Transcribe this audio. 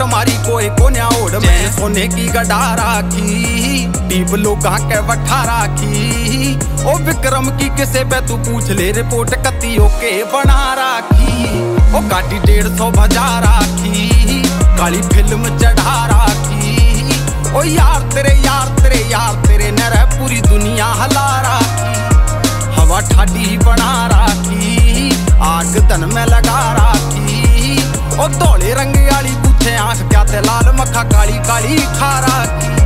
मारी कोई कोन्या ओढ़ में सोने की गड़ा राखी टीप लोगा के बठा राखी। ओ विक्रम की किसे पे तू पूछ ले रिपोर्ट कतियों के बना राखी। ओ गाड़ी 150 भजा राखी काली फिल्म चढ़ा राखी। ओ यार तेरे यार तेरे यार तेरे नरे पूरी दुनिया हला राखी। हवा ठाडी बना राखी आग तन में लगा राखी। ओ धोले रंग वाली पूछे आंख क्या ते लाल मक्खा काली काली खा राखी।